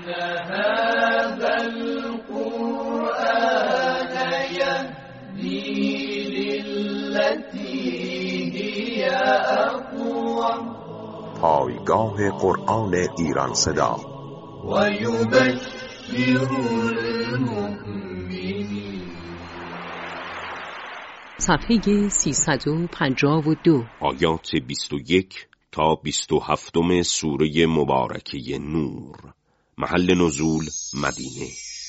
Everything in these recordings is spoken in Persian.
هذا القرآن يهدي للتي هي أقوم. پایگاه قرآن ایران صدا و یبشر المؤمنین. صفحه 352 آیات 21 تا 27 سوره مبارکه نور. محل نزول مدینه.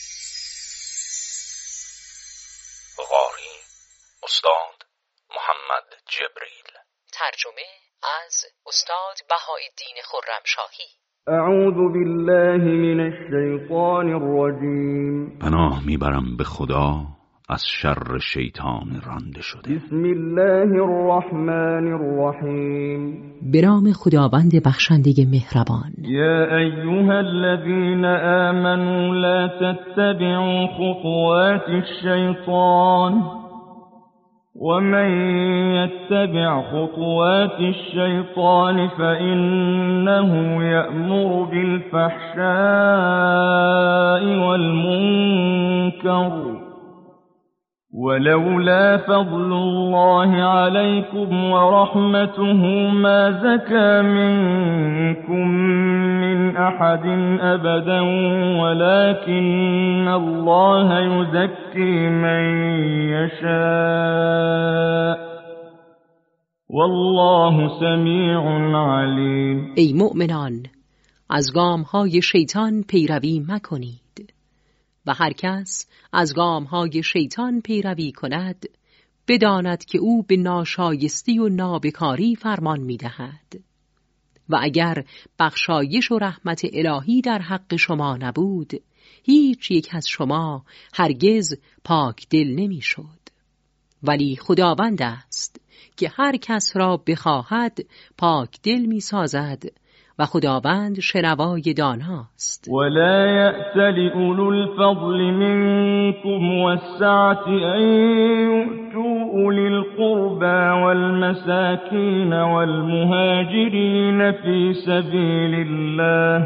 قاری استاد محمد جبریل. ترجمه از استاد بهاءالدین خرمشاهی. اعوذ بالله من الشیطان الرجیم. پناه میبرم به خدا از شر شیطان رانده شده. بسم الله الرحمن الرحیم. به نام خداوند بخشنده مهربان. یا ایها الذین آمنوا لا تتبعوا خطوات الشیطان ومن يتبع خطوات الشيطان فإنه يأمر بالفحشاء والمنكر ولولا فضل الله عليكم ورحمته ما زكى منكم من أحد أبدا ولكن الله يزكي من يشاء والله سمیع علیم. ای مؤمنان، از گام‌های شیطان پیروی مکنید و هر کس از گام‌های شیطان پیروی کند بداند که او به ناشایستی و نابکاری فرمان می‌دهد و اگر بخشایش و رحمت الهی در حق شما نبود هیچ یک از شما هرگز پاک دل نمی‌شد. ولی خداوند است که هر کس را بخواهد پاک دل می‌سازد و خداوند شنوای داناست. ولا یأتل اولو الفضل منکم والسعة ان یؤتوا اولی القربى والمساکین والمهاجرین فی سبیل الله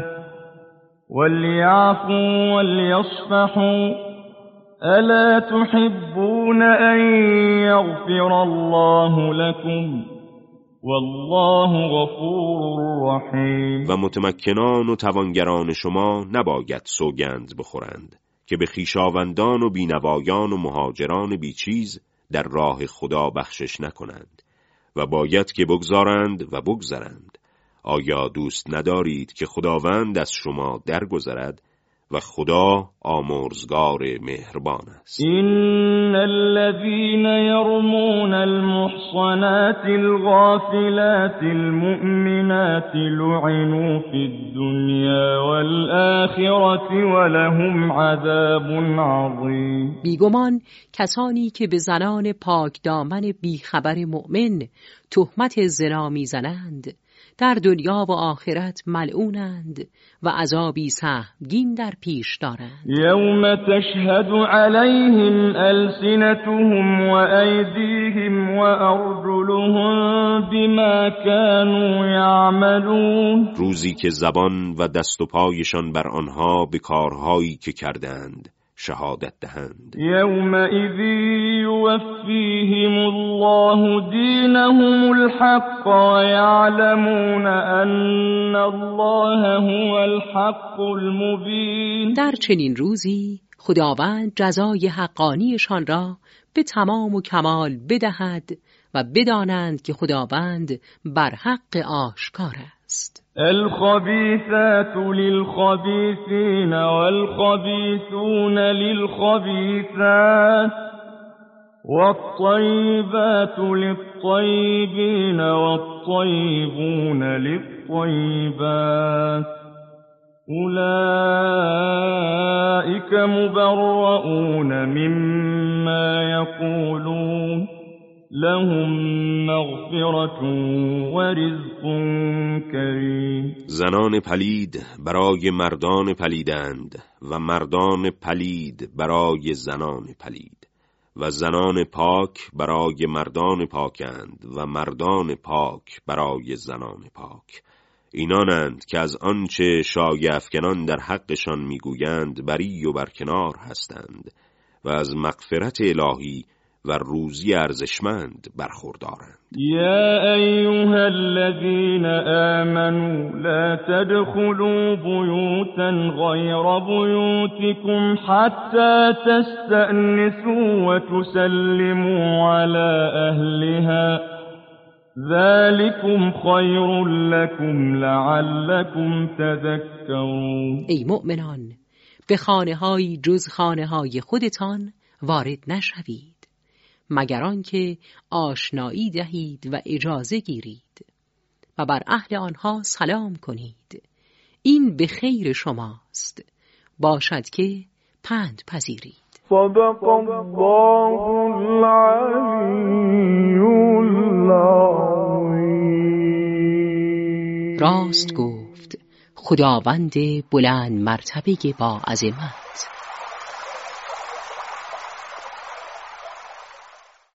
وليعفوا وليصفحوا الا تحبون ان یغفر الله لكم والله غفور رحیم. و متمکنان و توانگران شما نباید سوگند بخورند که به خویشاوندان و بینوایان و مهاجران بیچیز در راه خدا بخشش نکنند و باید که بگذارند و بگذرند. آیا دوست ندارید که خداوند از شما درگذرد و خدا آمرزگار مهربان است؟ این الذين يرمون المحصنات الغافلات المؤمنات لعنوا في الدنيا والآخرة ولهم عذاب عظیم. بیگمان کسانی که به زنان پاک دامن بیخبر مؤمن تهمت زنا میزنند در دنیا و آخرت ملعونند و عذابی سهمگین در پیش دارند. یوم تشهد علیهم السنتهم و ایدیهم و ارجلهم بما كانوا یعملون. روزی که زبان و دست و پایشان بر آنها به کارهایی که کردند شهادت دهند. یومئذ یوفیهم الله دینهم الحق و یعلمون ان الله هو الحق المبین. در چنین روزی خداوند جزای حقانیشان را به تمام و کمال بدهد و بدانند که خداوند بر حق آشکار است. الخبیثات للخبیثین والخبیثون للخبیثات والطیبات للطیبین والطیبون للطیبات اولئک مبرؤون مما یقولون لهم مغفرة و رزق کریم. زنان پلید برای مردان پلیدند و مردان پلید برای زنان پلید و زنان پاک برای مردان پاکند و مردان پاک برای زنان پاک. اینانند که از آنچه شایعه افکنان در حقشان میگویند بری و برکنار هستند و از مغفرت الهی و روزی ارزشمند برخوردارند. یا ایها الذین آمنوا لا تدخلوا بیوتا غیر بیوتکم حتی تستأنسوا و تسلموا علی اهلها ذلكم خیر لكم لعلكم تذکرون. ای مؤمنان، به خانه‌هایی جز خانه‌های خودتان وارد نشوید مگر آنکه آشنایی دهید و اجازه گیرید و بر اهل آنها سلام کنید. این به خیر شماست، باشد که پند پذیرید. صدق الله العلی العظیم. راست گفت خداوند بلند مرتبه با عظمت.